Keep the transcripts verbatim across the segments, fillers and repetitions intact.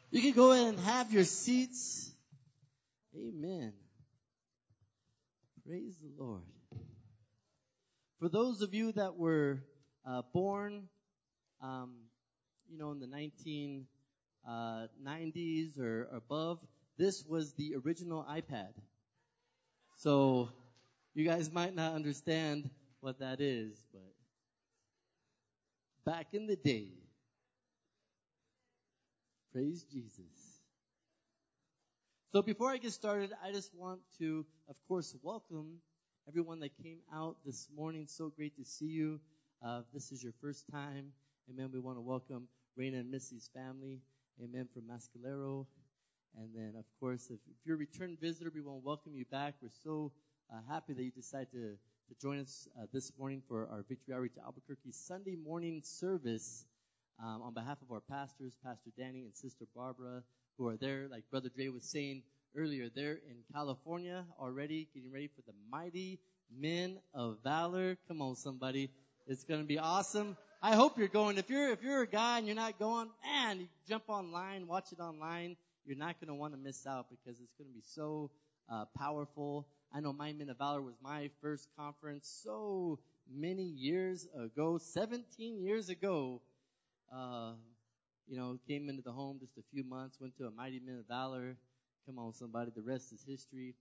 You can go ahead and have your seats. Amen. Praise the Lord. For those of you that were uh, born, um, you know, in the nineteen nineties or above, this was the original iPad. So you guys might not understand what that is, but back in the day, praise Jesus. So before I get started, I just want to, of course, welcome everyone that came out this morning. So great to see you. Uh, if this is your first time, amen, we want to welcome Raina and Missy's family, amen, from Mascalero. And then, of course, if, if you're a return visitor, we want to welcome you back. We're so uh, happy that you decided to, to join us uh, this morning for our Victory Outreach Albuquerque Sunday morning service. Um, on behalf of our pastors, Pastor Danny and Sister Barbara, who are there, like Brother Dre was saying earlier, they're in California already, getting ready for the Mighty Men of Valor. Come on, somebody. It's going to be awesome. I hope you're going. If you're if you're a guy and you're not going, man, you jump online, watch it online. You're not going to want to miss out because it's going to be so uh, powerful. I know Mighty Men of Valor was my first conference so many years ago, seventeen years ago. Uh, you know, came into the home just a few months, went to a Mighty Men of Valor. Come on, somebody. The rest is history.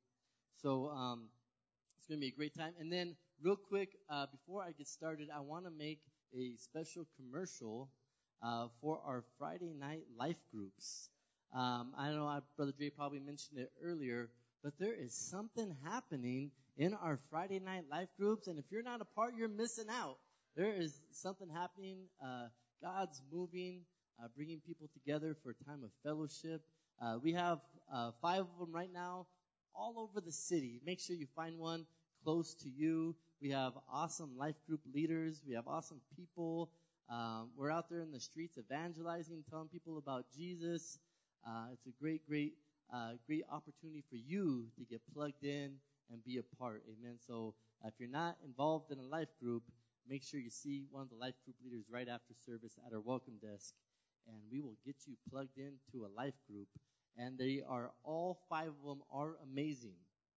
So um, it's going to be a great time. And then real quick, uh, before I get started, I want to make a special commercial uh, for our Friday night life groups. Um, I don't know, I, Brother Dre probably mentioned it earlier, but there is something happening in our Friday night life groups. And if you're not a part, you're missing out. There is something happening. Uh, God's moving, uh, bringing people together for a time of fellowship. Uh, we have uh, five of them right now all over the city. Make sure you find one close to you. We have awesome life group leaders. We have awesome people. Um, we're out there in the streets evangelizing, telling people about Jesus. Uh, it's a great, great, uh, great opportunity for you to get plugged in and be a part. Amen. So uh, if you're not involved in a life group, make sure you see one of the life group leaders right after service at our welcome desk, and we will get you plugged into a life group. And they are, all five of them are amazing.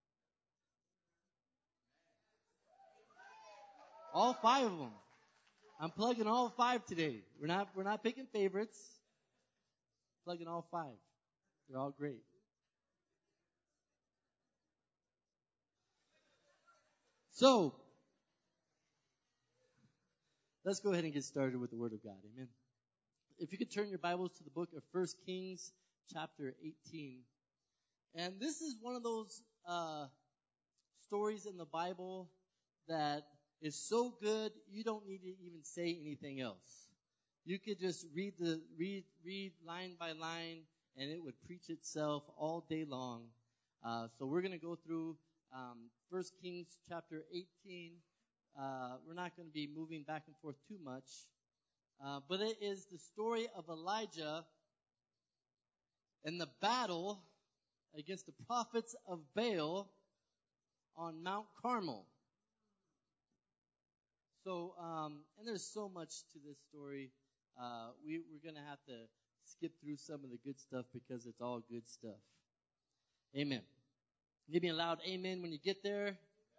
All five of them. I'm plugging all five today. We're not, we're not picking favorites. Plugging all five. They're all great. So, let's go ahead and get started with the Word of God. Amen. If you could turn your Bibles to the book of First Kings, chapter eighteen. And this is one of those uh, stories in the Bible that is so good you don't need to even say anything else. You could just read the read read line by line, and it would preach itself all day long. Uh, so we're going to go through um, First Kings, chapter eighteen. Uh, we're not going to be moving back and forth too much. Uh, but it is the story of Elijah and the battle against the prophets of Baal on Mount Carmel. So, um, and there's so much to this story. Uh, we, we're going to have to skip through some of the good stuff because it's all good stuff. Amen. Give me a loud amen when you get there.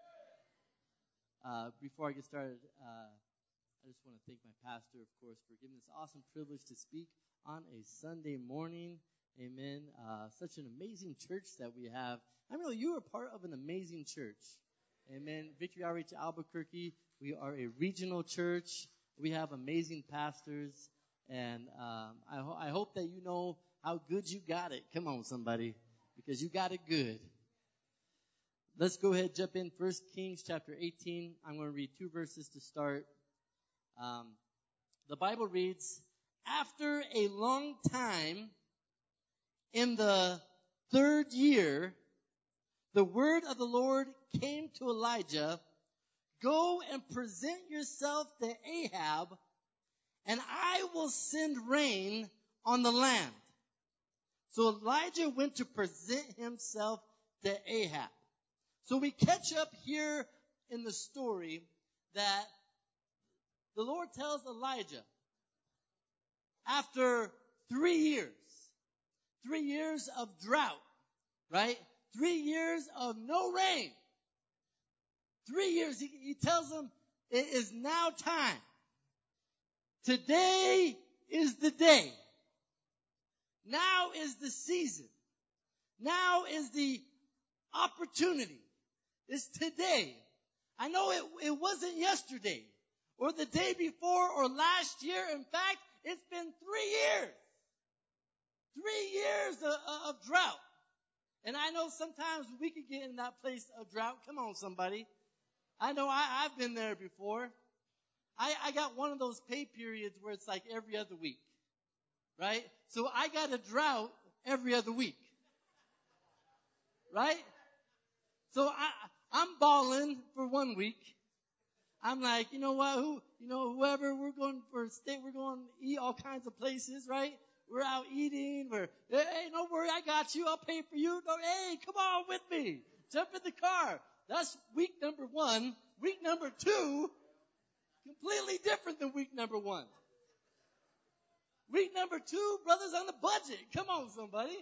Uh, before I get started, uh, I just want to thank my pastor, of course, for giving this awesome privilege to speak on a Sunday morning. Amen. Uh, such an amazing church that we have. I know you are part of an amazing church. Amen. Victory Outreach Albuquerque. We are a regional church. We have amazing pastors. And um, I, ho- I hope that you know how good you got it. Come on, somebody. Because you got it good. Let's go ahead and jump in. First Kings chapter eighteen. I'm going to read two verses to start. Um, the Bible reads, after a long time, in the third year, the word of the Lord came to Elijah, go and present yourself to Ahab, and I will send rain on the land. So Elijah went to present himself to Ahab. So we catch up here in the story that the Lord tells Elijah, after three years, three years of drought, right? Three years of no rain. Three years, he, he tells them, it is now time. Today is the day. Now is the season. Now is the opportunity. It's today. I know it, it wasn't yesterday or the day before or last year. In fact, it's been three years. Three years of, of drought. And I know sometimes we could get in that place of drought. Come on, somebody. I know I, I've been there before. I, I got one of those pay periods where it's like every other week. Right? So I got a drought every other week. Right? So I, I'm balling for one week. I'm like, you know what? Who, you know, whoever, we're going for a state, we're going to eat all kinds of places, right? We're out eating. We're, hey, don't worry, I got you. I'll pay for you. No, hey, come on with me. Jump in the car. That's week number one. Week number two, completely different than week number one. Week number two, brother's on the budget. Come on, somebody.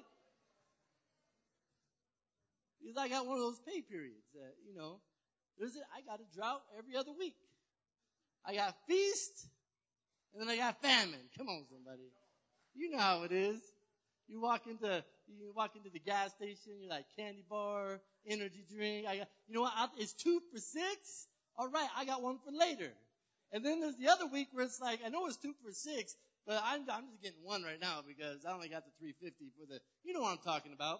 Because I got one of those pay periods that, you know, there's a, I got a drought every other week. I got feast, and then I got famine. Come on, somebody. You know how it is. You walk into you walk into the gas station, you're like candy bar, energy drink. I got, you know what? It's two for six. All right, I got one for later. And then there's the other week where it's like, I know it's two for six, but I'm I'm just getting one right now because I only got the three fifty for the. You know what I'm talking about.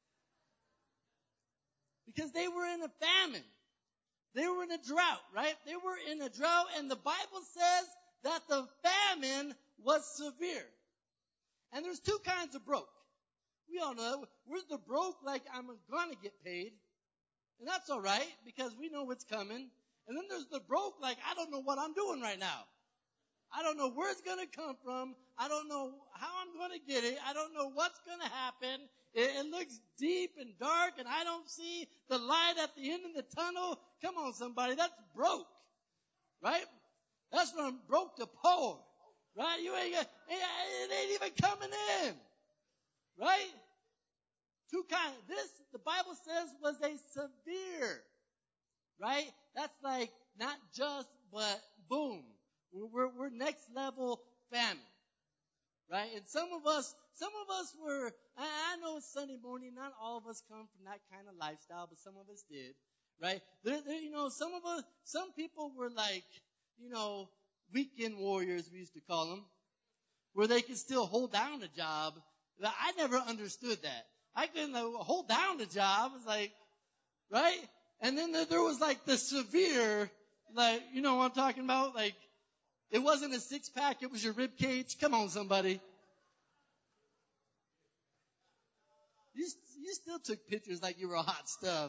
Because they were in a famine. They were in a drought, right? They were in a drought, and the Bible says that the famine was severe. And there's two kinds of broke. We all know. We're the broke like I'm going to get paid. And that's all right because we know what's coming. And then there's the broke like I don't know what I'm doing right now. I don't know where it's going to come from. I don't know how I'm going to get it. I don't know what's going to happen. It, it looks deep and dark, and I don't see the light at the end of the tunnel. Come on, somebody. That's broke, right? That's from broke to poor, right? You ain't got, it ain't even coming in, right? Two kinds. This, the Bible says, was a severe, right? That's like not just, but boom. We're, we're next level famine, right? And some of us, some of us were, I know it's Sunday morning, not all of us come from that kind of lifestyle, but some of us did, right? There, there, you know, some of us, some people were like, you know, weekend warriors, we used to call them, where they could still hold down a job. I never understood that. I couldn't uh, hold down a job. It's like, right? And then there, there was like the severe, like, you know what I'm talking about? Like, it wasn't a six-pack, it was your rib cage. Come on, somebody. You, you still took pictures like you were hot stuff.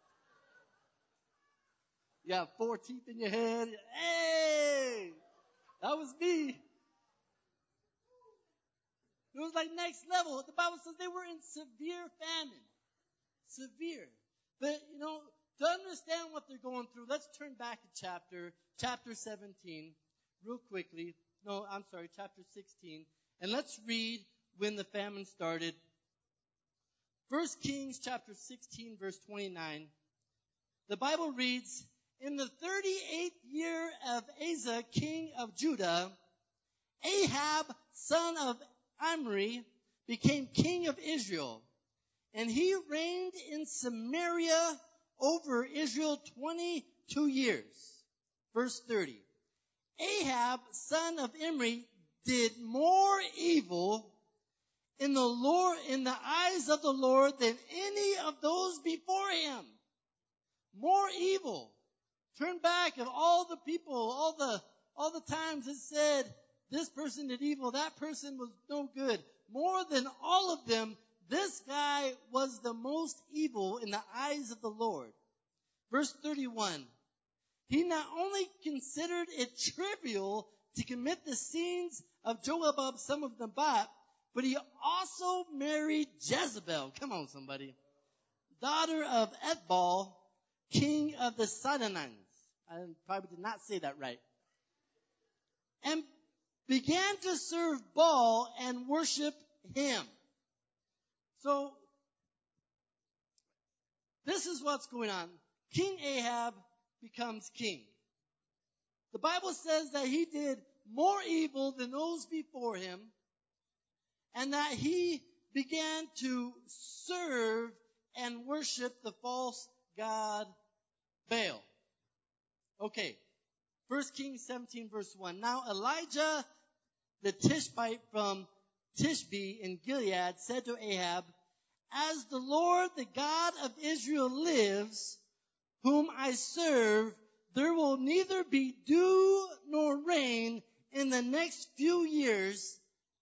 You got four teeth in your head. Hey! That was me. It was like next level. The Bible says they were in severe famine. Severe. But, you know, to understand what they're going through, let's turn back a chapter, chapter seventeen. Real quickly. No, I'm sorry, chapter sixteen. And let's read when the famine started. First Kings chapter sixteen, verse twenty-nine. The Bible reads, in the thirty-eighth year of Asa, king of Judah, Ahab, son of Omri, became king of Israel. And he reigned in Samaria over Israel twenty-two years. Verse thirty. Ahab, son of Imri, did more evil in the Lord, in the eyes of the Lord than any of those before him. More evil. Turn back of all the people, all the, all the times it said, this person did evil, that person was no good. More than all of them, this guy was the most evil in the eyes of the Lord. Verse thirty-one. He not only considered it trivial to commit the sins of Joabab, son of Nebat, but he also married Jezebel. Come on, somebody. Daughter of Ethbaal, king of the Sidonians. I probably did not say that right. And began to serve Baal and worship him. So, this is what's going on. King Ahab becomes king. The Bible says that he did more evil than those before him, and that he began to serve and worship the false god Baal. Okay, First Kings seventeen, verse one. Now Elijah the Tishbite from Tishbe in Gilead said to Ahab, as the Lord, the God of Israel lives, whom I serve, there will neither be dew nor rain in the next few years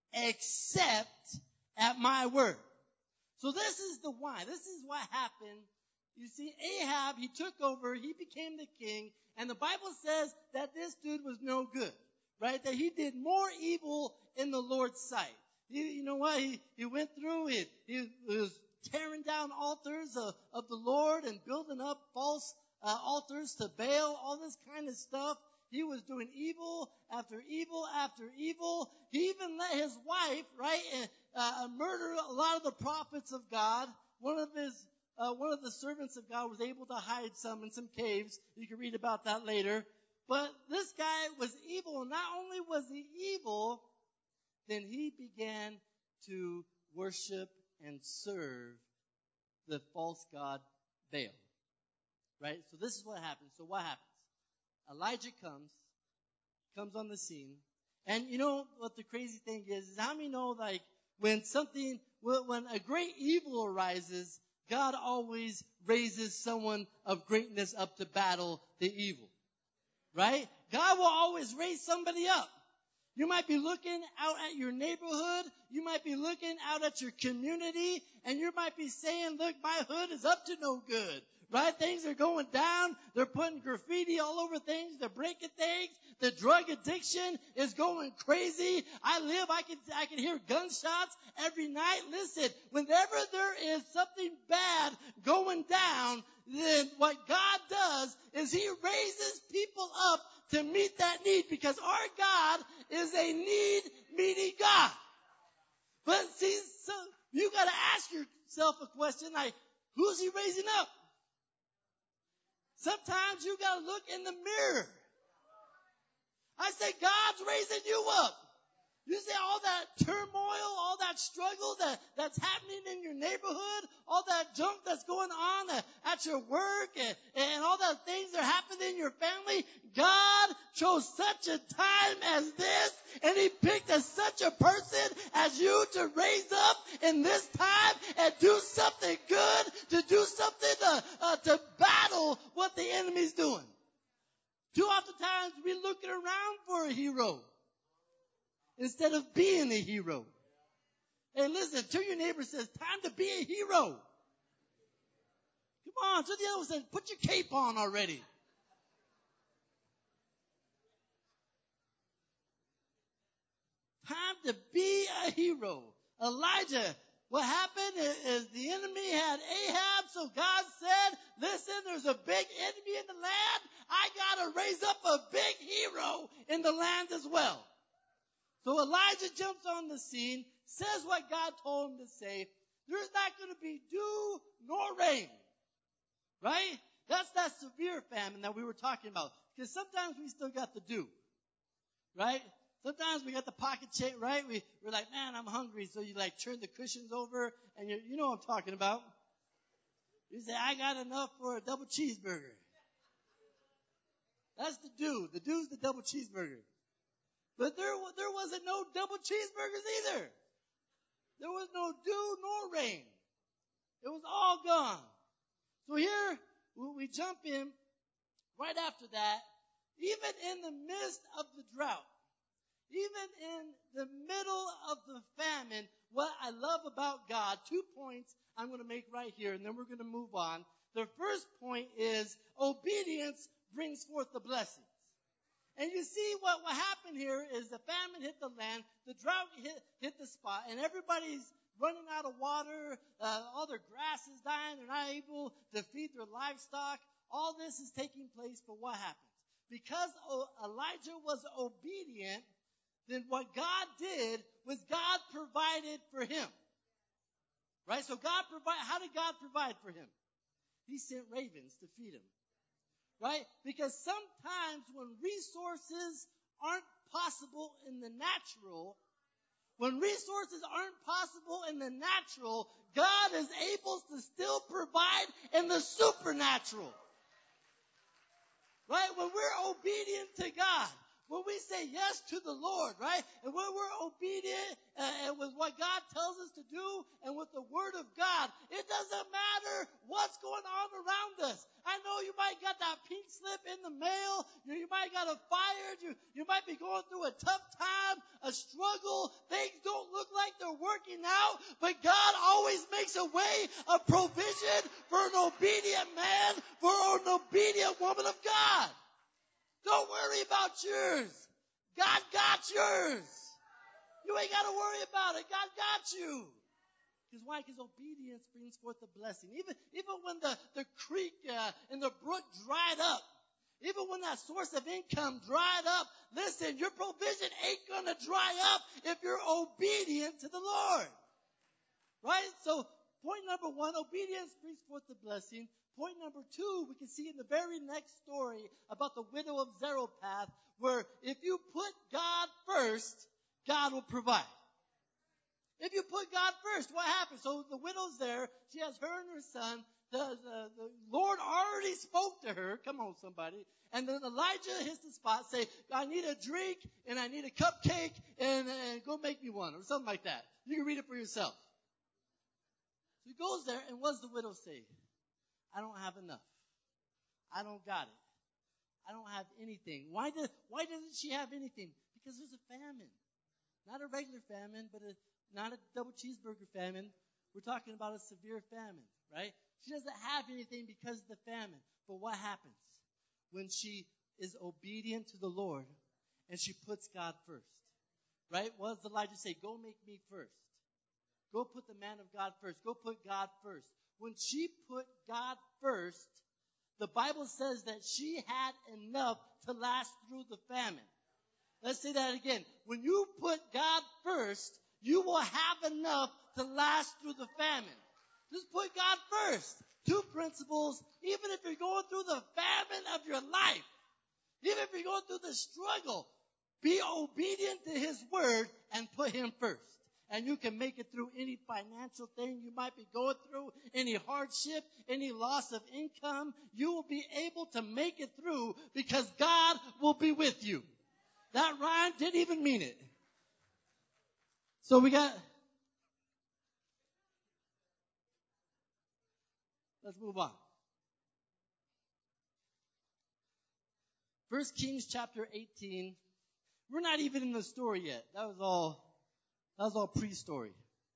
except at my word. So this is the why. This is what happened. You see, Ahab, he took over, he became the king, and the Bible says that this dude was no good, right? That he did more evil in the Lord's sight. He, you know what? He, he went through it. He was tearing down altars of, of the Lord and building up false uh, altars to Baal, all this kind of stuff. He was doing evil after evil after evil. He even let his wife, right, uh, murder a lot of the prophets of God. One of his, uh, one of the servants of God was able to hide some in some caves. You can read about that later. But this guy was evil. And not only was he evil, then he began to worship and serve the false god Baal. Right? So this is what happens. So what happens? Elijah comes, comes on the scene. And you know what the crazy thing is? Is how many know, like, when something, when a great evil arises, God always raises someone of greatness up to battle the evil. Right? God will always raise somebody up. You might be looking out at your neighborhood. You might be looking out at your community. And you might be saying, look, my hood is up to no good. Right? Things are going down. They're putting graffiti all over things. They're breaking things. The drug addiction is going crazy. I live, I can, I can hear gunshots every night. Listen, whenever there is something bad going down, then what God does is He raises people up to meet that need, because our God is a need-meeting God. But see, so you got to ask yourself a question like, who's He raising up? Sometimes you got to look in the mirror. I say, God's raising you up. You see all that turmoil, all that struggle that, that's happening in your neighborhood, all that junk that's going on at, at your work, and, and all the things that are happening in your family. God chose such a time as this, and He picked a, such a person as you to raise up in this time and do something good, to do something to, uh, to battle what the enemy's doing. Too often times we're looking around for a hero instead of being a hero. Hey, listen, to your neighbor, says, time to be a hero. Come on, to the other one, says, put your cape on already. Time to be a hero. Elijah, what happened is, is the enemy had Ahab, so God said, listen, there's a big enemy in the land. I got to raise up a big hero in the land as well. So Elijah jumps on the scene, says what God told him to say. There's not going to be dew nor rain. Right? That's that severe famine that we were talking about. Because sometimes we still got the dew. Right? Sometimes we got the pocket change, right? We, we're like, man, I'm hungry. So you like turn the cushions over and you you know what I'm talking about. You say, I got enough for a double cheeseburger. That's the dew. The dew's the double cheeseburger. But there, there wasn't no double cheeseburgers either. There was no dew nor rain. It was all gone. So here, we jump in right after that, even in the midst of the drought, even in the middle of the famine, what I love about God, two points I'm going to make right here, and then we're going to move on. The first point is obedience brings forth the blessings. And you see what, what happened here is the famine hit the land, the drought hit, hit the spot, and everybody's running out of water, uh, all their grass is dying, they're not able to feed their livestock. All this is taking place, but what happens? Because Elijah was obedient, then what God did was God provided for him. Right? So God provide. How did God provide for him? He sent ravens to feed him. Right? Because sometimes when resources aren't possible in the natural, when resources aren't possible in the natural, God is able to still provide in the supernatural. Right? When we're obedient to God, when we say yes to the Lord, right? And when we're obedient uh, and with what God tells us to do and with the Word of God, it doesn't matter what's going on around us. I know you might got that pink slip in the mail. You, you might got a fired. You, you might be going through a tough time, a struggle. Things don't look like they're working out, but God always makes a way of provision for an obedient man, for an obedient woman of God. Don't worry about yours. God got yours. You ain't got to worry about it. God got you. Because why? Because obedience brings forth a blessing. Even, even when the, the creek uh, and the brook dried up, even when that source of income dried up, listen, your provision ain't going to dry up if you're obedient to the Lord. Right? So point number one, obedience brings forth the blessing. Point number two, we can see in the very next story about the widow of Zarephath, where if you put God first, God will provide. If you put God first, what happens? So the widow's there. She has her and her son. The, the, the Lord already spoke to her. Come on, somebody. And then Elijah hits the spot, say, I need a drink and I need a cupcake and, and go make me one or something like that. You can read it for yourself. So he goes there, and what does the widow say? I don't have enough. I don't got it. I don't have anything. Why does why doesn't she have anything? Because there's a famine. Not a regular famine, but a, not a double cheeseburger famine. We're talking about a severe famine, right? She doesn't have anything because of the famine. But what happens? When she is obedient to the Lord and she puts God first, right? What does Elijah say? Go make me first. Go put the man of God first. Go put God first. When she put God first, the Bible says that she had enough to last through the famine. Let's say that again. When you put God first, you will have enough to last through the famine. Just put God first. Two principles, even if you're going through the famine of your life, even if you're going through the struggle, be obedient to His word and put Him first. And you can make it through any financial thing you might be going through, any hardship, any loss of income. You will be able to make it through because God will be with you. That rhyme didn't even mean it. So we got, let's move on. First Kings chapter eighteen. We're not even in the story yet. That was all That was all pre-story.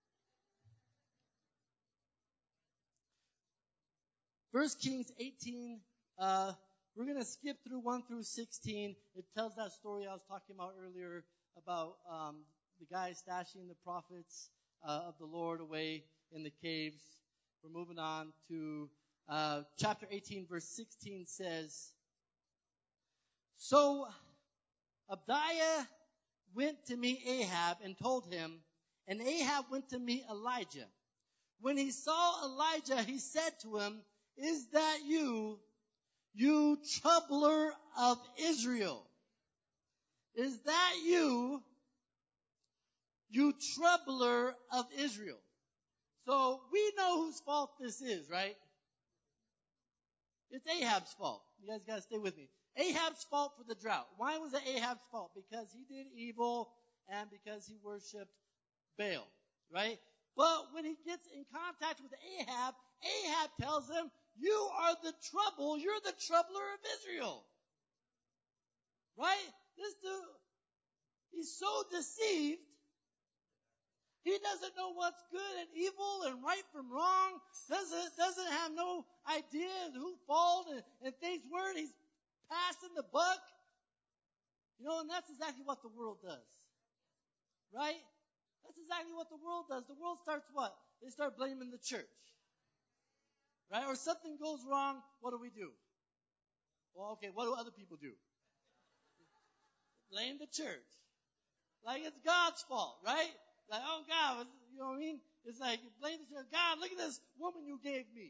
First Kings eighteen, uh, we're going to skip through one through sixteen. It tells that story I was talking about earlier about um, the guy stashing the prophets uh, of the Lord away in the caves. We're moving on to uh, chapter eighteen, verse sixteen says, So Abdiah went to meet Ahab and told him, and Ahab went to meet Elijah. When he saw Elijah, he said to him, Is that you, you troubler of Israel? Is that you, you troubler of Israel? So we know whose fault this is, right? It's Ahab's fault. You guys got to stay with me. Ahab's fault for the drought. Why was it Ahab's fault? Because he did evil and because he worshipped Baal, right? But when he gets in contact with Ahab, Ahab tells him, you are the trouble. You're the troubler of Israel. Right? This dude, he's so deceived. He doesn't know what's good and evil and right from wrong. Doesn't, doesn't have no idea who fault and, and things were. He's passing the buck. You know, and that's exactly what the world does. Right? That's exactly what the world does. The world starts what? They start blaming the church. Right? Or something goes wrong, what do we do? Well, okay, what do other people do? Blame the church. Like it's God's fault, right? Like, oh, God, you know what I mean? It's like, blame the church. God, look at this woman you gave me.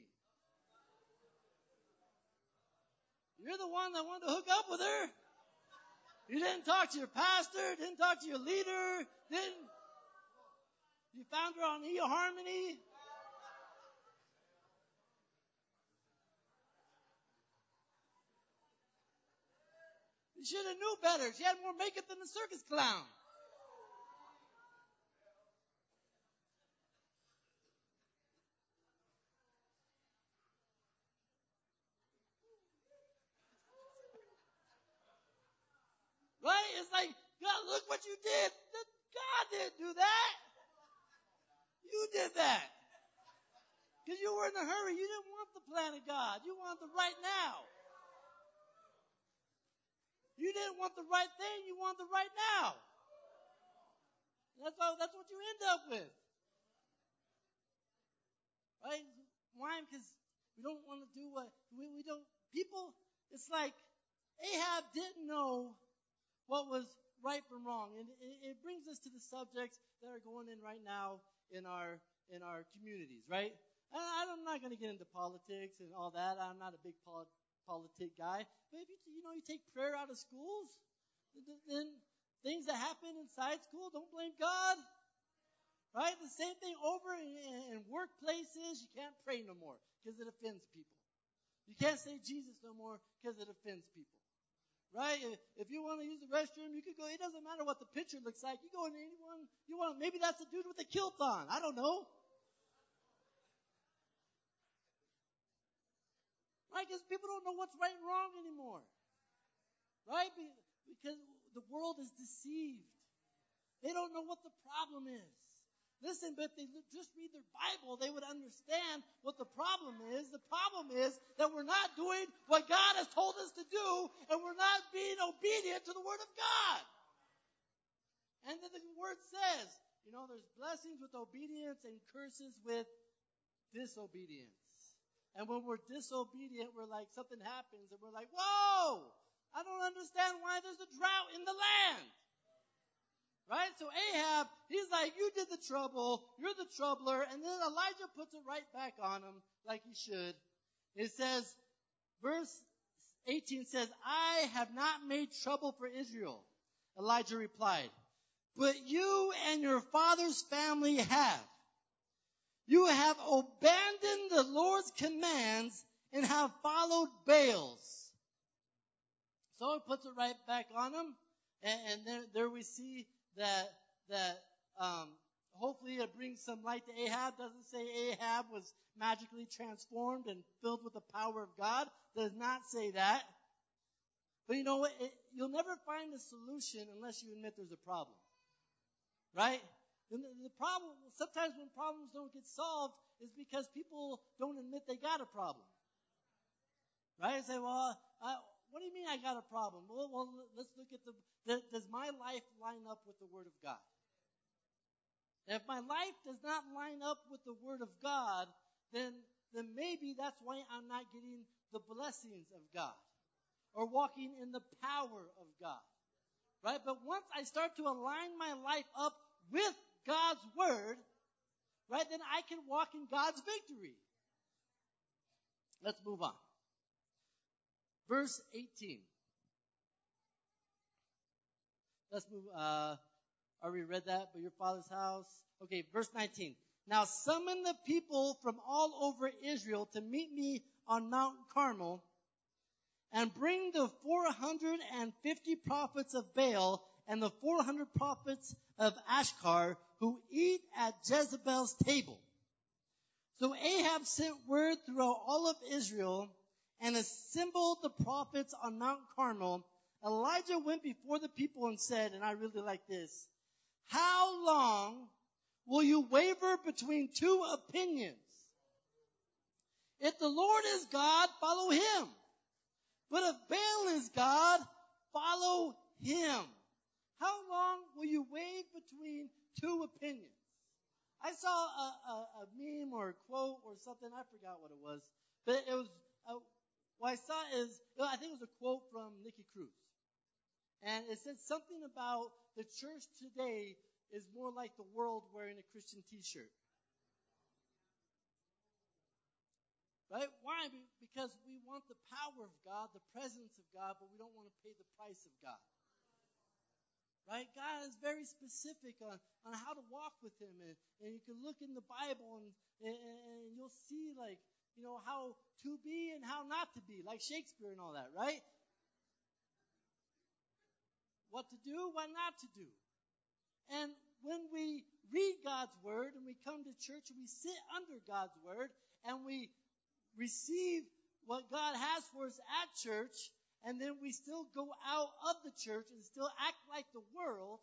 You're the one that wanted to hook up with her. You didn't talk to your pastor, didn't talk to your leader, didn't. You found her on eHarmony. You should have knew better. She had more makeup than the circus clown. Right? It's like, God, look what you did. God didn't do that. You did that. Because you were in a hurry. You didn't want the plan of God. You wanted the right now. You didn't want the right thing. You want the right now. That's all, that's what you end up with. Right? Why? Because we don't want to do what, we, we don't, people, it's like Ahab didn't know what was right from wrong. And it, it brings us to the subjects that are going in right now in our, in our communities, right? And I'm not going to get into politics and all that. I'm not a big polit- politic guy. But if you, you know, you take prayer out of schools, then things that happen inside school, don't blame God. Right? The same thing over in, in workplaces. You can't pray no more because it offends people. You can't say Jesus no more because it offends people. Right? If you want to use the restroom, you could go. It doesn't matter what the picture looks like. You go in anyone you want. Maybe that's a dude with a kilt on. I don't know. Right? Because people don't know what's right and wrong anymore. Right? Because the world is deceived. They don't know what the problem is. Listen, but if they just read their Bible, they would understand what the problem is. The problem is that we're not doing what God has told us to do, and we're not being obedient to the Word of God. And then the Word says, you know, there's blessings with obedience and curses with disobedience. And when we're disobedient, we're like, something happens, and we're like, whoa, I don't understand why there's a drought in the land. Right? So Ahab, he's like, you did the trouble, you're the troubler, and then Elijah puts it right back on him like he should. It says, verse eighteen says, I have not made trouble for Israel. Elijah replied, but you and your father's family have. You have abandoned the Lord's commands and have followed Baal's. So he puts it right back on him, and, and there, there we see that that um, hopefully it brings some light to Ahab. Doesn't say Ahab was magically transformed and filled with the power of God. Does not say that. But you know what? It, you'll never find a solution unless you admit there's a problem. Right? The, the problem, sometimes when problems don't get solved is because people don't admit they got a problem. Right? Say, well, uh, what do you mean I got a problem? Well, well let's look at the, the, does my life line up with the Word of God? And if my life does not line up with the Word of God, then, then maybe that's why I'm not getting the blessings of God or walking in the power of God. Right? But once I start to align my life up with God's Word, right, then I can walk in God's victory. Let's move on. Verse eighteen. Let's move, uh, already read that, but your father's house. Okay, verse nineteen. Now summon the people from all over Israel to meet me on Mount Carmel, and bring the four hundred fifty prophets of Baal and the four hundred prophets of Ashtar who eat at Jezebel's table. So Ahab sent word throughout all of Israel and assembled the prophets on Mount Carmel. Elijah went before the people and said, and I really like this, how long will you waver between two opinions? If the Lord is God, follow him. But if Baal is God, follow him. How long will you wave between two opinions? I saw a, a, a meme or a quote or something. I forgot what it was. But it was, uh, what I saw is, I think it was a quote from Nikki Cruz. And it said something about the church today is more like the world wearing a Christian t-shirt. Right? Why? Because we want the power of God, the presence of God, but we don't want to pay the price of God. Right? God is very specific on, on how to walk with Him. And, and you can look in the Bible and, and, and you'll see, like, you know, how to be and how not to be, like Shakespeare and all that, right? What to do, what not to do. And when we read God's Word and we come to church and we sit under God's Word and we receive what God has for us at church, and then we still go out of the church and still act like the world,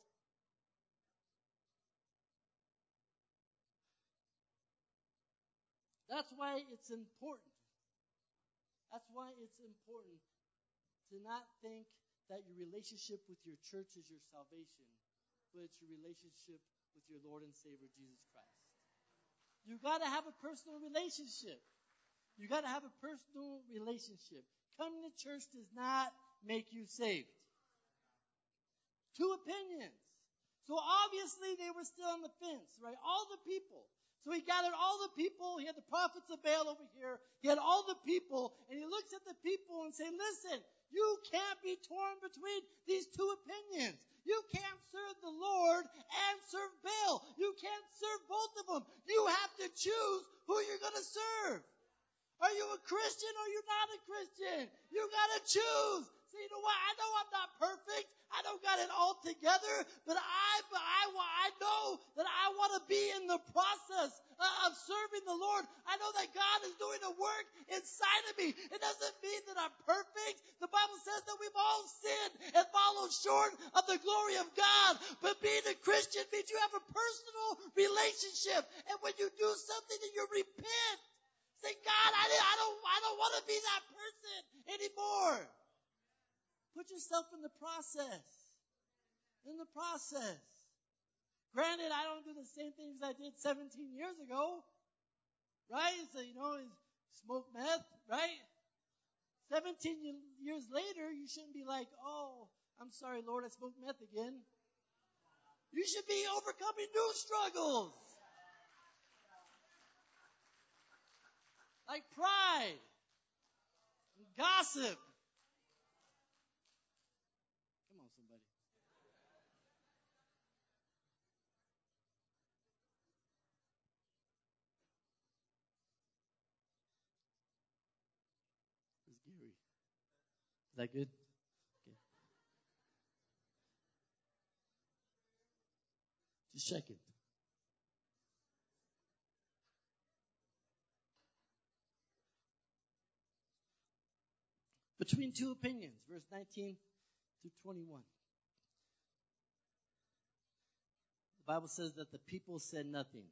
that's why it's important. That's why it's important to not think that your relationship with your church is your salvation, but it's your relationship with your Lord and Savior, Jesus Christ. You've got to have a personal relationship. You got to have a personal relationship. Coming to church does not make you saved. Two opinions. So obviously they were still on the fence, right? All the people. So he gathered all the people. He had the prophets of Baal over here. He had all the people. And he looks at the people and says, listen, you can't be torn between these two opinions. You can't serve the Lord and serve Baal. You can't serve both of them. You have to choose who you're going to serve. Are you a Christian or you're not a Christian? You got to choose. So you know what? I know I'm not perfect. I don't got it all together, but I, but I, I know that I want to be in the process of serving the Lord. I know that God is doing a work inside of me. It doesn't mean that I'm perfect. The Bible says that we've all sinned and fallen short of the glory of God. But being a Christian means you have a personal relationship. And when you do something, then you repent. Say, God, I, I don't, I don't want to be that person anymore. Put yourself in the process. In the process. Granted, I don't do the same things I did seventeen years ago. Right? So, you know, smoke meth, right? seventeen years later, you shouldn't be like, oh, I'm sorry, Lord, I smoked meth again. You should be overcoming new struggles. Like pride, and gossip. Come on, somebody. This is Gary. Is that good? Okay. Just checking. Between two opinions, verse nineteen through twenty-one. The Bible says that the people said nothing.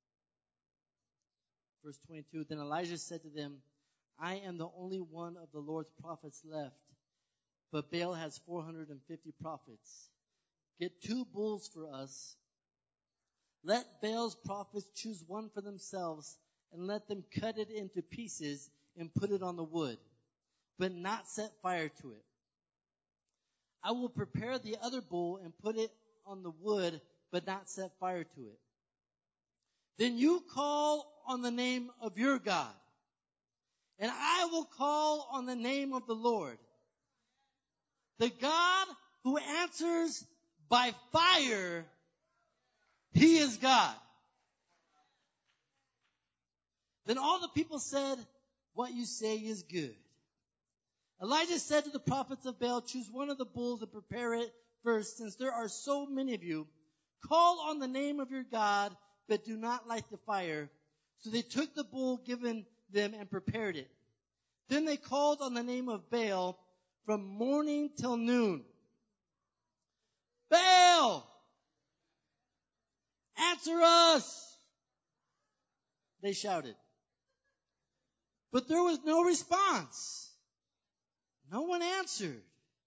Verse twenty-two, then Elijah said to them, I am the only one of the Lord's prophets left, but Baal has four hundred fifty prophets. Get two bulls for us. Let Baal's prophets choose one for themselves, and let them cut it into pieces and put it on the wood, but not set fire to it. I will prepare the other bull and put it on the wood, but not set fire to it. Then you call on the name of your God, and I will call on the name of the Lord. The God who answers by fire, He is God. Then all the people said, what you say is good. Elijah said to the prophets of Baal, choose one of the bulls and prepare it first, since there are so many of you. Call on the name of your God, but do not light the fire. So they took the bull given them and prepared it. Then they called on the name of Baal from morning till noon. Baal, answer us, they shouted. But there was no response. No one answered.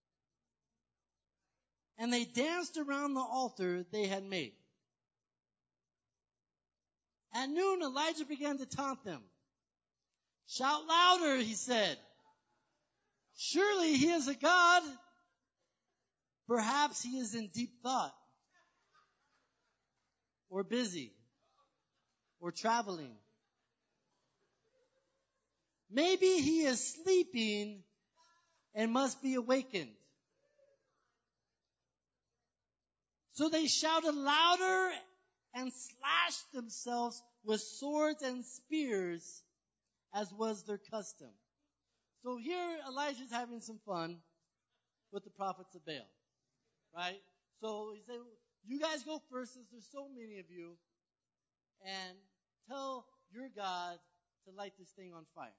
And they danced around the altar they had made. At noon, Elijah began to taunt them. Shout louder, he said. Surely he is a God. Perhaps he is in deep thought. or busy or traveling. Maybe he is sleeping and must be awakened. So they shouted louder and slashed themselves with swords and spears, as was their custom. So here Elijah's having some fun with the prophets of Baal, right? So he said, you guys go first, since there's so many of you, and tell your God to light this thing on fire.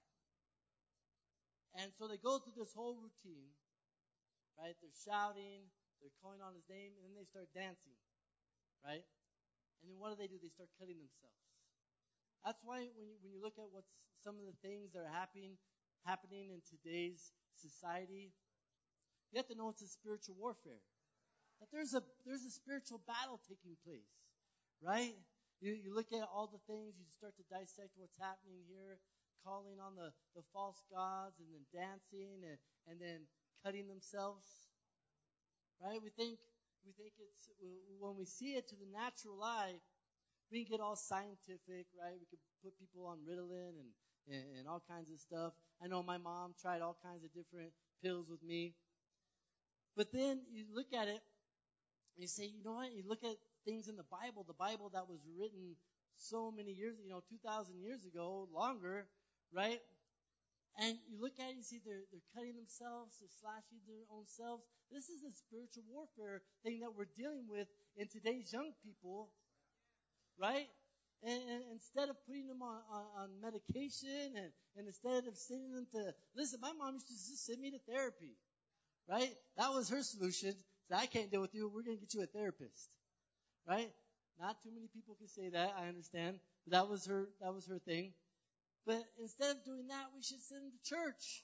And so they go through this whole routine, right? They're shouting, they're calling on his name, and then they start dancing, right? And then what do they do? They start cutting themselves. That's why when you, when you look at what's some of the things that are happening happening in today's society, you have to know it's a spiritual warfare. That there's a there's a spiritual battle taking place, right? You you look at all the things, you start to dissect what's happening here, calling on the, the false gods, and then dancing, and, and then cutting themselves, right? We think we think it's when we see it to the natural eye, we can get all scientific, right? We could put people on Ritalin and, and, and all kinds of stuff. I know my mom tried all kinds of different pills with me. But then you look at it, and you say, you know what? You look at things in the Bible, the Bible that was written so many years, you know, two thousand years ago, longer, right? And you look at it, you see they're, they're cutting themselves, they're slashing their own selves. This is a spiritual warfare thing that we're dealing with in today's young people, right? And, and instead of putting them on, on, on medication, and, and instead of sending them to, listen, my mom used to just send me to therapy, right? That was her solution. So I can't deal with you. We're going to get you a therapist, right? Not too many people can say that. I understand, but that was her. That was her thing. But instead of doing that, we should send them to church.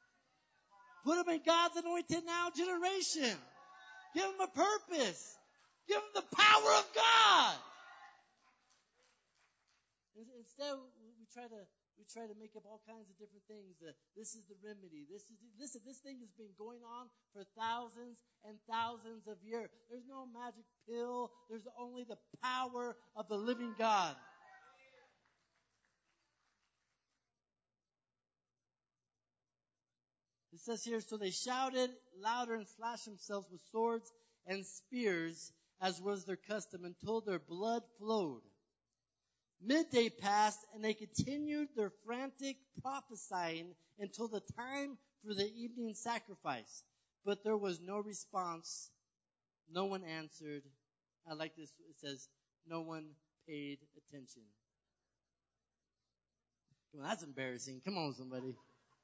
Put them in God's anointed now generation. Give them a purpose. Give them the power of God. Instead, we try to we try to make up all kinds of different things. Uh, this is the remedy. This is listen. This thing has been going on for thousands and thousands of years. There's no magic pill. There's only the power of the living God. It says here, so they shouted louder and slashed themselves with swords and spears, as was their custom, until their blood flowed. Midday passed, and they continued their frantic prophesying until the time for the evening sacrifice. But there was no response. No one answered. I like this. It says, no one paid attention. Well, that's embarrassing. Come on, somebody.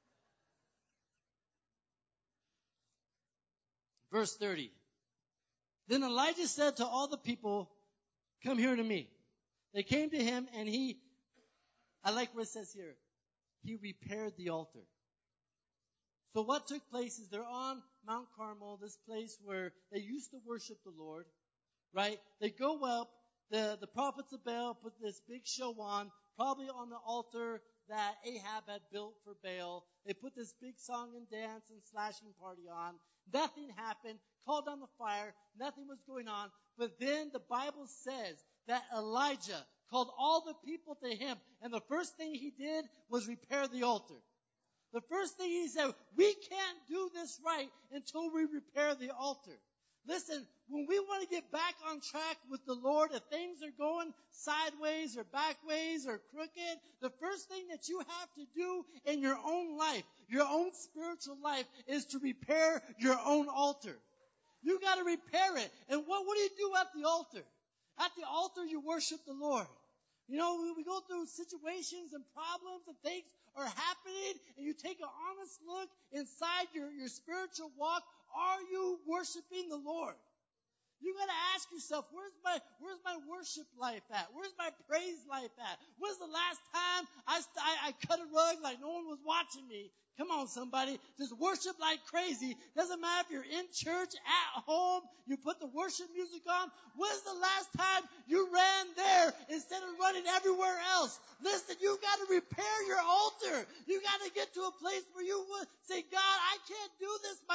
Verse thirty. Then Elijah said to all the people, come here to me. They came to him, and he, I like what it says here, he repaired the altar. So what took place is they're on Mount Carmel, this place where they used to worship the Lord, right? They go up, the, the prophets of Baal put this big show on, probably on the altar that Ahab had built for Baal. They put this big song and dance and slashing party on. Nothing happened. Called down the fire. Nothing was going on. But then the Bible says that Elijah called all the people to him. And the first thing he did was repair the altar. The first thing he said, we can't do this right until we repair the altar. Listen, when we want to get back on track with the Lord, if things are going sideways or backways or crooked, the first thing that you have to do in your own life, your own spiritual life, is to repair your own altar. You got to repair it. And what, what do you do at the altar? At the altar, you worship the Lord. You know, we, we go through situations and problems and things are happening, and you take an honest look inside your, your spiritual walk. Are you worshiping the Lord? You got to ask yourself, where's my where's my worship life at? Where's my praise life at? When's the last time I, I, I cut a rug like no one was watching me? Come on, somebody. Just worship like crazy. Doesn't matter if you're in church, at home, you put the worship music on. When's the last time you ran there instead of running everywhere else? Listen, you got to repair your altar. You got to get to a place where you say, God, I can't do this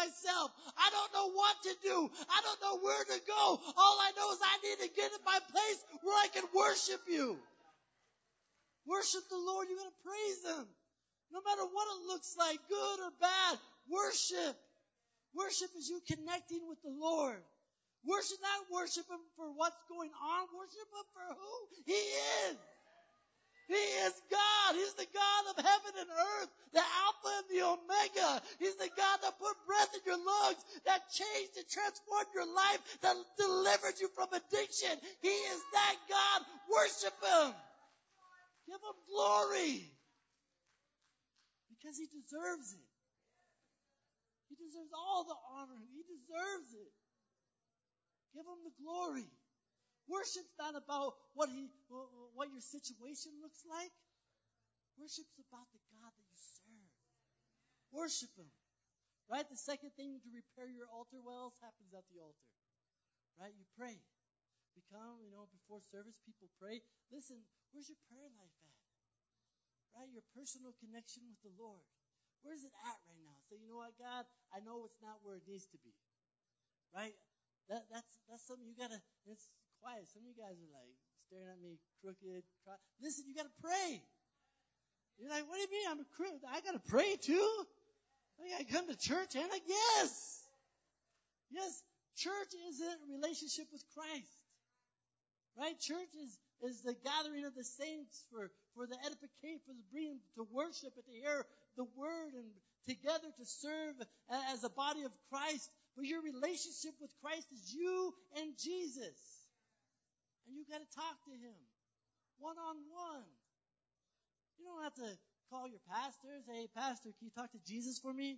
myself. I don't know what to do. I don't know where to go. All I know is I need to get in my place where I can worship you. Worship the Lord. You got to praise Him. No matter what it looks like, good or bad, worship. Worship is you connecting with the Lord. Worship, not worship Him for what's going on. Worship Him for who He is. He is God. He's the God of heaven and earth, the Alpha and the Omega. He's the God that put breath in your lungs, that changed and transformed your life, that delivered you from addiction. He is that God. Worship Him. Give Him glory. Because He deserves it. He deserves all the honor. He deserves it. Give Him the glory. Worship's not about what he, what your situation looks like. Worship's about the God that you serve. Worship Him. Right? The second thing to repair your altar, what else happens at the altar? Right? You pray. We come, you know, before service, people pray. Listen, where's your prayer life at? Right? Your personal connection with the Lord. Where's it at right now? So you know what, God? I know it's not where it needs to be. Right? That, that's that's something you gotta. It's quiet. Some of you guys are like staring at me crooked. Cry. Listen, you gotta pray. You're like, what do you mean? I'm a crook. I gotta pray too. I gotta come to church, and I yes, yes. Church is a relationship with Christ. Right? Church is is the gathering of the saints for for the edification, for the bringing to worship and to hear the word and together to serve as a body of Christ. But your relationship with Christ is you and Jesus. And you got to talk to Him one-on-one. You don't have to call your pastor and say, hey, pastor, can you talk to Jesus for me?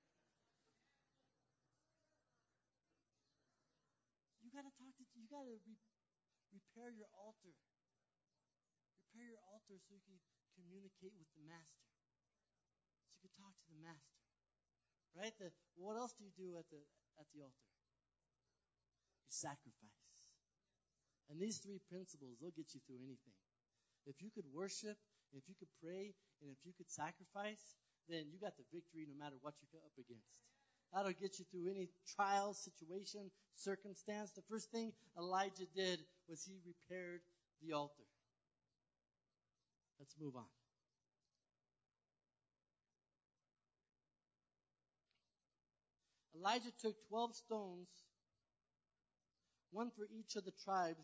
You got to talk to, you got to re- repair your altar. Repair your altar so you can communicate with the Master. So you can talk to the Master. Right? The, what else do you do at the at the altar? You sacrifice. And these three principles, they'll get you through anything. If you could worship, if you could pray, and if you could sacrifice, then you got the victory no matter what you're up against. That'll get you through any trial, situation, circumstance. The first thing Elijah did was he repaired the altar. Let's move on. Elijah took twelve stones, one for each of the tribes,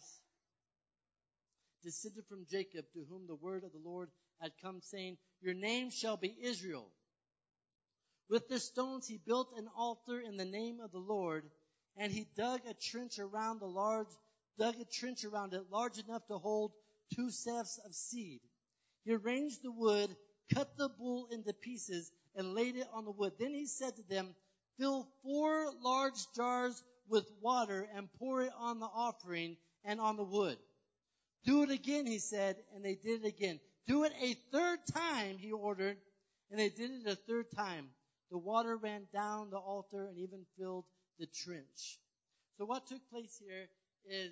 descended from Jacob, to whom the word of the Lord had come, saying, your name shall be Israel. With the stones he built an altar in the name of the Lord, and he dug a trench around the large, dug a trench around it large enough to hold two sefs of seed. He arranged the wood, cut the bull into pieces, and laid it on the wood. Then he said to them, fill four large jars with water and pour it on the offering and on the wood. Do it again, he said, and they did it again. Do it a third time, he ordered, and they did it a third time. The water ran down the altar and even filled the trench. So what took place here is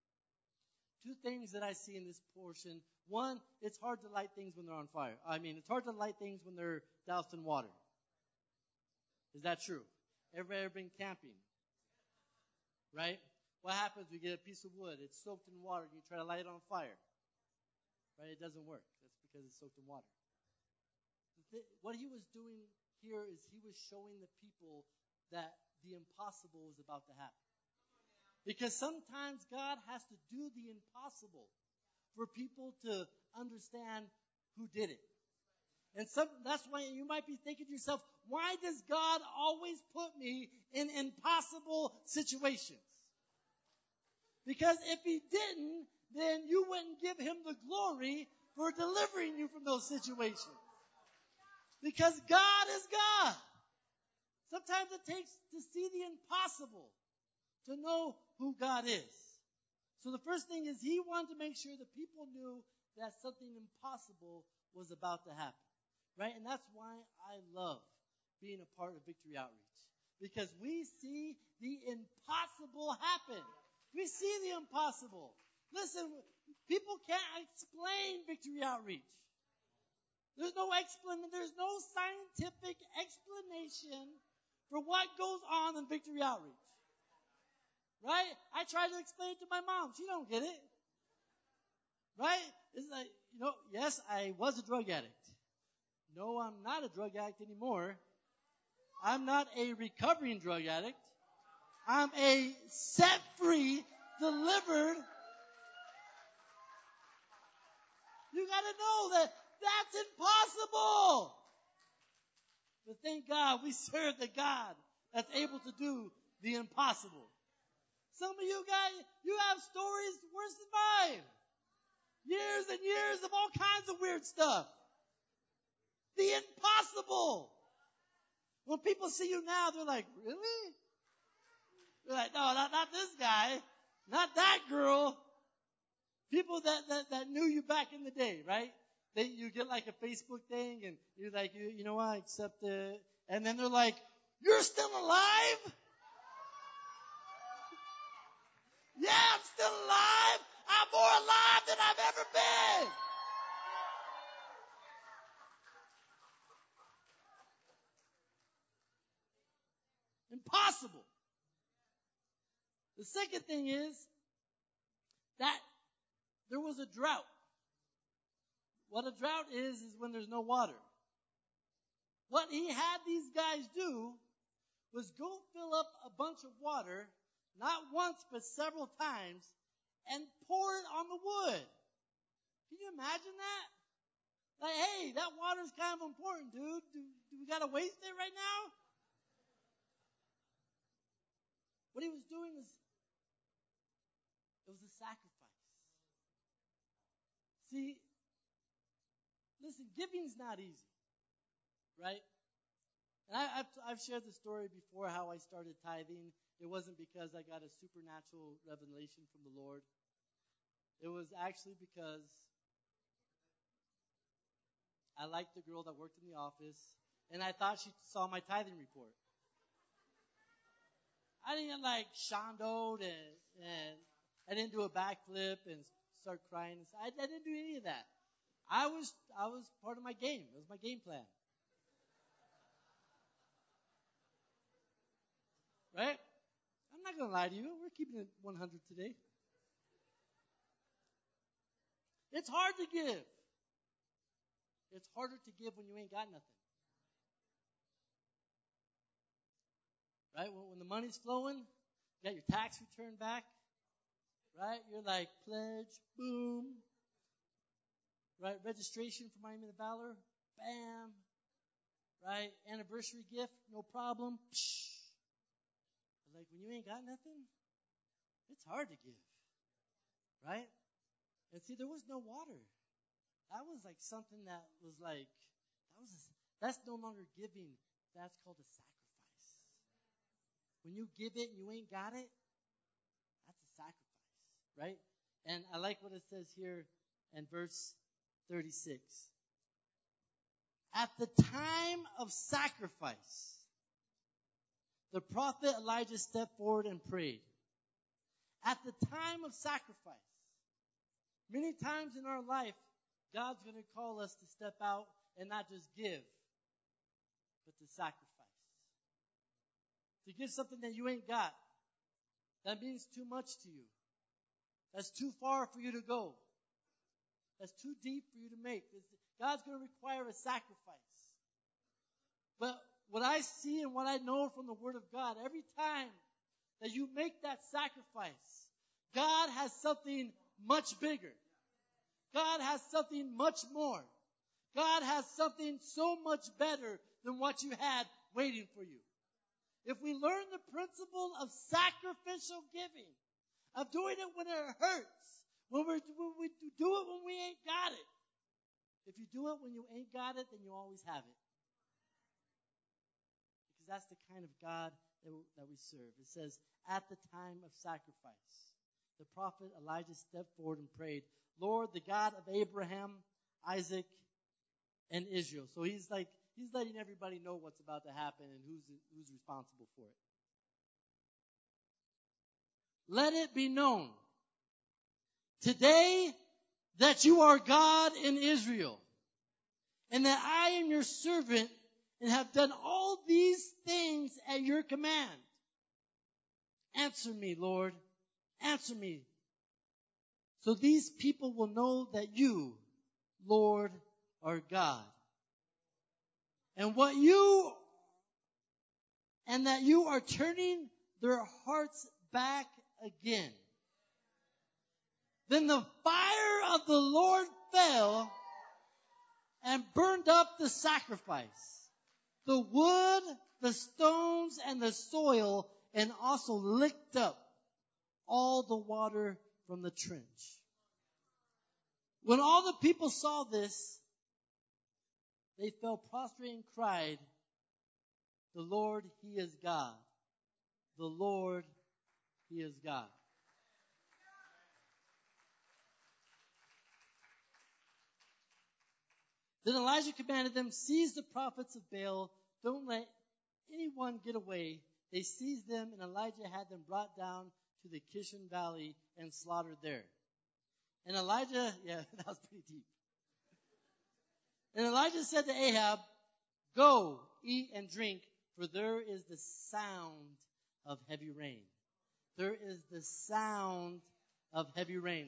two things that I see in this portion. One, it's hard to light things when they're on fire. I mean, it's hard to light things when they're doused in water. Is that true? Everybody ever been camping? Right? What happens? We get a piece of wood. It's soaked in water. And you try to light it on fire. Right? It doesn't work. That's because it's soaked in water. Th- what he was doing here is he was showing the people that the impossible was about to happen. Because sometimes God has to do the impossible for people to understand who did it. And some, that's why you might be thinking to yourself, why does God always put me in impossible situations? Because if He didn't, then you wouldn't give Him the glory for delivering you from those situations. Because God is God. Sometimes it takes to see the impossible to know who God is. So the first thing is He wanted to make sure the people knew that something impossible was about to happen. Right? And that's why I love being a part of Victory Outreach. Because we see the impossible happen. We see the impossible. Listen, people can't explain Victory Outreach. There's no explanation. There's no scientific explanation for what goes on in Victory Outreach. Right? I try to explain it to my mom. She don't get it. Right? It's like, you know, yes, I was a drug addict. No, I'm not a drug addict anymore. I'm not a recovering drug addict. I'm a set-free, delivered. You got to know that that's impossible. But thank God we serve the God that's able to do the impossible. Some of you guys, you have stories worse than mine. Years and years of all kinds of weird stuff. The impossible. When people see you now, they're like, really? They're like, no, not, not this guy. Not that girl. People that, that, that knew you back in the day, right? They, you get like a Facebook thing and you're like, you, you know what, I accept it. And then they're like, you're still alive? Yeah, I'm still alive. I'm more alive than I've ever been. Impossible. The second thing is that there was a drought. What a drought is, is when there's no water. What he had these guys do was go fill up a bunch of water, not once but several times, and pour it on the wood. Can you imagine that? Like, hey, that water's kind of important, dude. Do, do we got to waste it right now? What he was doing was, it was a sacrifice. See, listen, giving's not easy, right? And I, I've, I've shared the story before how I started tithing. It wasn't because I got a supernatural revelation from the Lord. It was actually because I liked the girl that worked in the office, and I thought she saw my tithing report. I didn't like shondoed and, and I didn't do a backflip and start crying. I, I didn't do any of that. I was I was part of my game. It was my game plan. Right? I'm not going to lie to you. We're keeping it one hundred today. It's hard to give. It's harder to give when you ain't got nothing. Right? When, when the money's flowing, you got your tax return back. Right? You're like, pledge, boom. Right? Registration for Miami the Valor, bam. Right? Anniversary gift, no problem. Psh. But like, when you ain't got nothing, it's hard to give. Right? And see, there was no water. That was like something that was like, that was a, that's no longer giving. That's called a sacrifice. When you give it and you ain't got it, that's a sacrifice, right? And I like what it says here in verse thirty-six. At the time of sacrifice, the prophet Elijah stepped forward and prayed. At the time of sacrifice, many times in our life, God's going to call us to step out and not just give, but to sacrifice. To give something that you ain't got. That means too much to you. That's too far for you to go. That's too deep for you to make. God's going to require a sacrifice. But what I see and what I know from the Word of God, every time that you make that sacrifice, God has something much bigger. God has something much more. God has something so much better than what you had waiting for you. If we learn the principle of sacrificial giving, of doing it when it hurts, when, we're, when we do it when we ain't got it. If you do it when you ain't got it, then you always have it. Because that's the kind of God that we, that we serve. It says, at the time of sacrifice, the prophet Elijah stepped forward and prayed, Lord, the God of Abraham, Isaac, and Israel. So he's like, he's letting everybody know what's about to happen and who's, who's responsible for it. Let it be known today that you are God in Israel, and that I am your servant, and have done all these things at your command. Answer me, Lord. Answer me. So these people will know that you, Lord, are God. And what you, and that you are turning their hearts back again. Then the fire of the Lord fell and burned up the sacrifice, the wood, the stones, and the soil, and also licked up all the water from the trench. When all the people saw this, they fell prostrate and cried, "The Lord, He is God. The Lord, He is God." Then Elijah commanded them, "Seize the prophets of Baal. Don't let anyone get away." They seized them, and Elijah had them brought down to the Kishon Valley and slaughtered there. And Elijah, yeah, that was pretty deep. And Elijah said to Ahab, "Go, eat and drink, for there is the sound of heavy rain." There is the sound of heavy rain.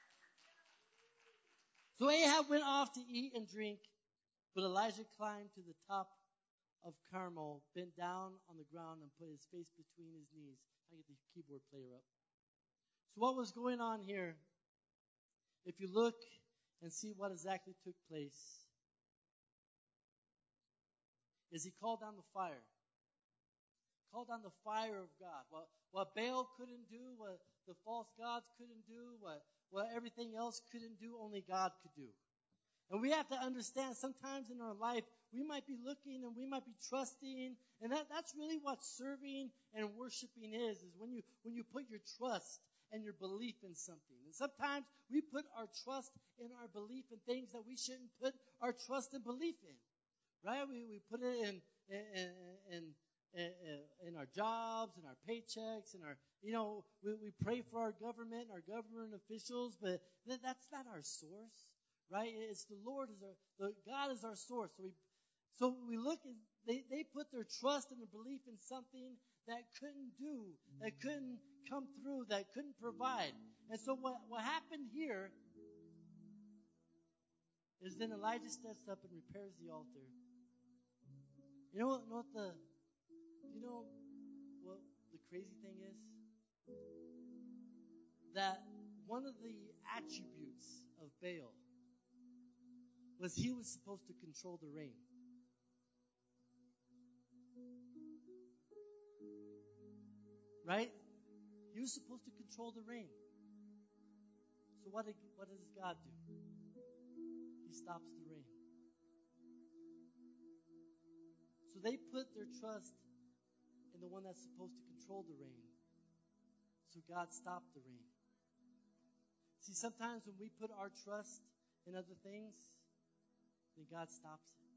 So Ahab went off to eat and drink, but Elijah climbed to the top of Carmel, bent down on the ground, and put his face between his knees. I get the keyboard player up. So what was going on here? If you look and see what exactly took place, is he called down the fire. Called down the fire of God. What, what Baal couldn't do, what the false gods couldn't do, what, what everything else couldn't do, only God could do. And we have to understand sometimes in our life, we might be looking and we might be trusting, and that, that's really what serving and worshiping is, is when you, when you put your trust and your belief in something. And sometimes we put our trust in our belief in things that we shouldn't put our trust and belief in. Right? We, we put it in, in, in, in, in our jobs, in our paychecks, in our, you know, we, we pray for our government, our government officials, but that, that's not our source. Right? It's the Lord is our, the, God is our source. So we, so we look and they, they put their trust and their belief in something that couldn't do, that couldn't come through, that couldn't provide. And so what, what happened here is then Elijah steps up and repairs the altar. You know what, you know what the, you know what the crazy thing is? That one of the attributes of Baal was he was supposed to control the rain. Right? He was supposed to control the rain. So what, did, what does God do? He stops the rain. So they put their trust in the one that's supposed to control the rain. So God stopped the rain. See, sometimes when we put our trust in other things, then God stops it.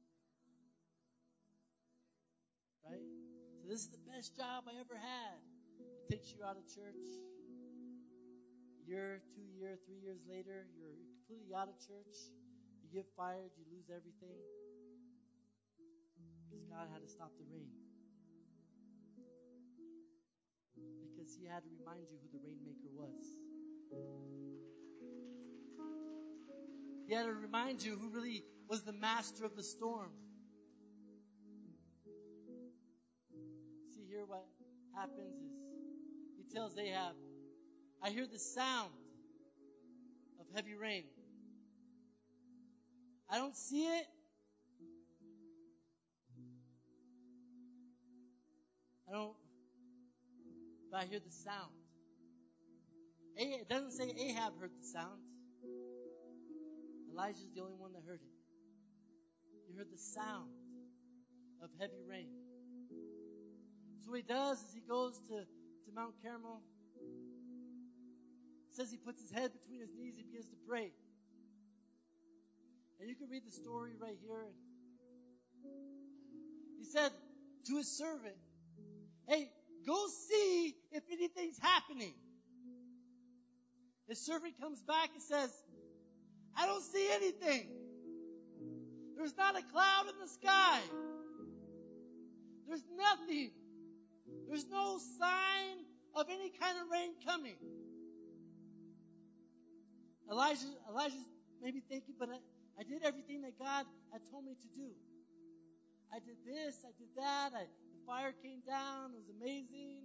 Right? So this is the best job I ever had. It takes you out of church. A year, two year, three years later, you're completely out of church. You get fired, you lose everything. Because God had to stop the rain. Because He had to remind you who the rainmaker was. He had to remind you who really was the master of the storm. See here what happens is he tells Ahab, "I hear the sound of heavy rain. I don't see it. I don't, but I hear the sound." It doesn't say Ahab heard the sound. Elijah's the only one that heard it. He heard the sound of heavy rain. So what he does is he goes to, to Mount Carmel. It says he puts his head between his knees and begins to pray. And you can read the story right here. He said to his servant, "Hey, go see if anything's happening." His servant comes back and says, "I don't see anything. There's not a cloud in the sky. There's nothing. There's no sign of any kind of rain coming. Elijah, Elijah's maybe thinking, but I, I did everything that God had told me to do. I did this, I did that, I, the fire came down, it was amazing.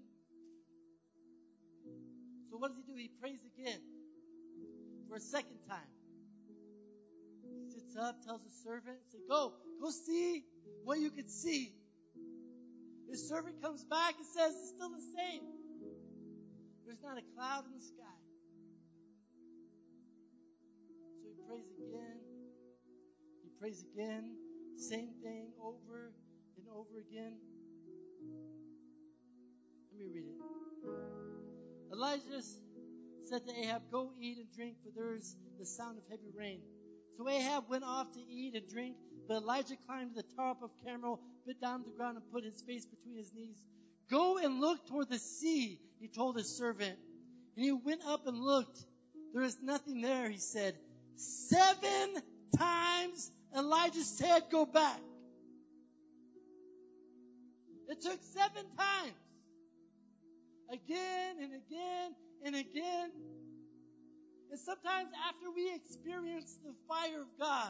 So what does he do? He prays again for a second time. He sits up, tells his servant, say, go, go see what you can see. His servant comes back and says, it's still the same. There's not a cloud in the sky. So he prays again. He prays again. Same thing over and over again. Let me read it. Elijah said to Ahab, go eat and drink, for there is the sound of heavy rain. So Ahab went off to eat and drink, but Elijah climbed to the top of Carmel, bit down to the ground, and put his face between his knees. Go and look toward the sea, he told his servant. And he went up and looked. There is nothing there, he said. Seven times Elijah said, go back. It took seven times. Again and again and again. And sometimes after we experience the fire of God,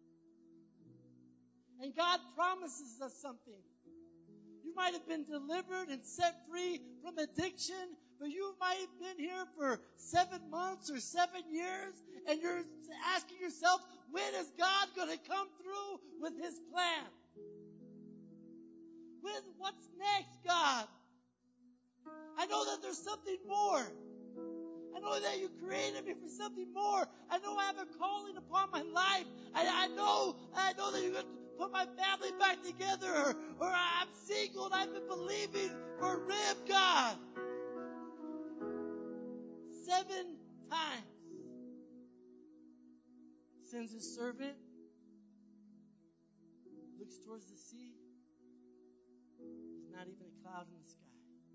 and God promises us something, you might have been delivered and set free from addiction, but you might have been here for seven months or seven years, and you're asking yourself, when is God going to come through with His plan? When, what's next, God? I know that there's something more. I know that you created me for something more. I know I have a calling upon my life. I, I know, I know that you're going to put my family back together, or, or I'm single and I've been believing for a rib, God. Seven times. Sends his servant, looks towards the sea. There's not even a cloud in the sky.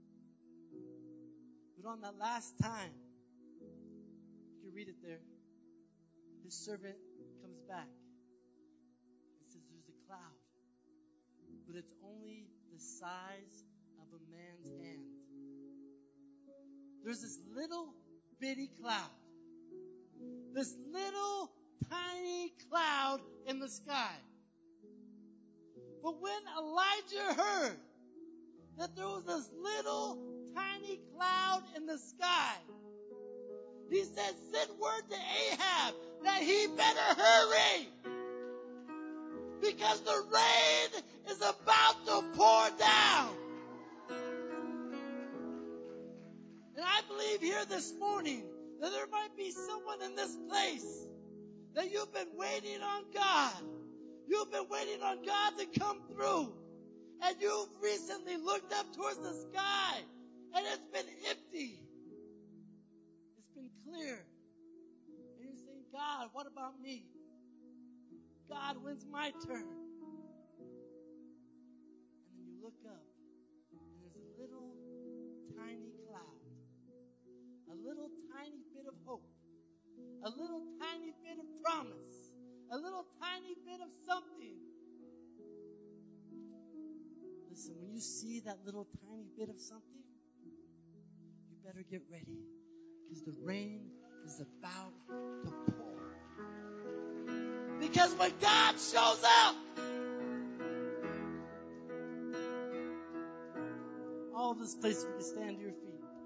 But on that last time, you can read it there, his servant comes back and says, there's a cloud, but it's only the size of a man's hand. There's this little bitty cloud, this little tiny cloud in the sky. But when Elijah heard that there was this little tiny cloud in the sky, he said, send word to Ahab that he better hurry, because the rain is about to pour down. And I believe here this morning that there might be someone in this place that you've been waiting on God. You've been waiting on God to come through. And you've recently looked up towards the sky, and it's been empty. It's been clear. And you're saying, God, what about me? God, when's my turn? And then you look up, and there's a little tiny cloud. A little tiny bit of hope. A little tiny bit of promise. A little tiny bit of something. Listen, when you see that little tiny bit of something, you better get ready, because the rain is about to pour. Because when God shows up, all of this place, you can stand to your feet.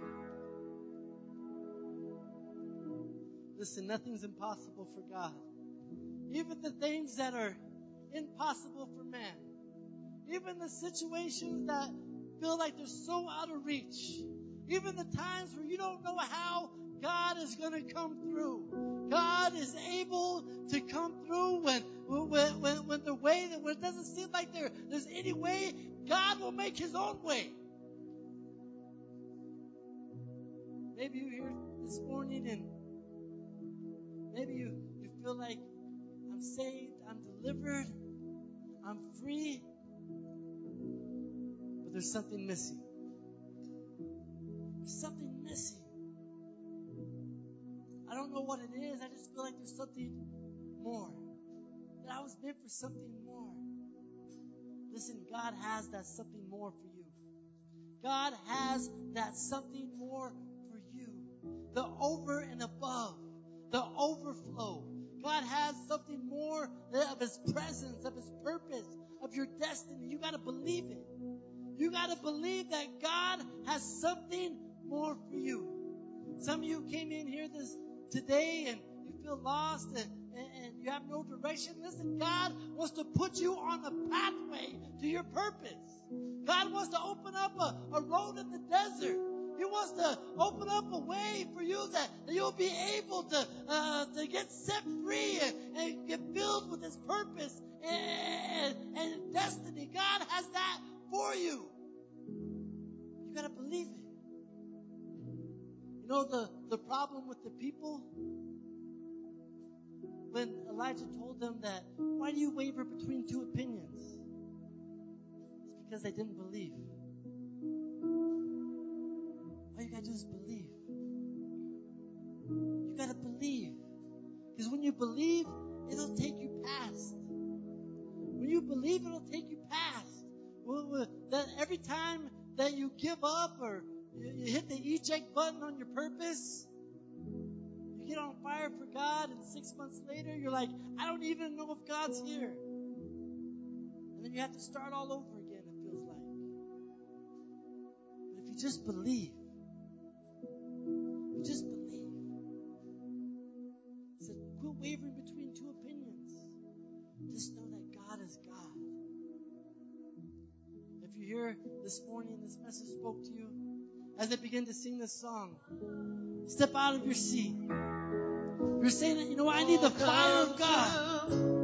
Listen, nothing's impossible for God. Even the things that are impossible for man. Even the situations that feel like they're so out of reach. Even the times where you don't know how God is going to come through. God is able to come through when when, when, when the way that when it doesn't seem like there, there's any way. God will make His own way. Maybe you're here this morning and maybe you, you feel like, I'm saved, I'm delivered, I'm free, but there's something missing. There's something missing. I don't know what it is. I just feel like there's something more. That I was meant for something more. Listen, God has that something more for you. God has that something more for you. The over and above, the overflow. God has something more of His presence, of His purpose, of your destiny. You got to believe it. You got to believe that God has something more for you. Some of you came in here this today and you feel lost and, and, and you have no direction. Listen, God wants to put you on a pathway to your purpose. God wants to open up a, a road in the desert. He wants to open up a way for you that, that you'll be able to uh, to get set free and, and get filled with His purpose and, and destiny. God has that for you. You got to believe it. You know the, the problem with the people? When Elijah told them that, why do you waver between two opinions? It's because they didn't believe. All you got to do is believe. You got to believe. Because when you believe, it'll take you past. When you believe, it'll take you past. That every time that you give up or you hit the eject button on your purpose, you get on fire for God, and six months later, you're like, I don't even know if God's here. And then you have to start all over again, it feels like. But if you just believe, you just believe. So quit wavering between two opinions. Just know that God is God. If you're here this morning and this message spoke to you, as they begin to sing this song, step out of your seat. You're saying that, you know, I need the fire of God.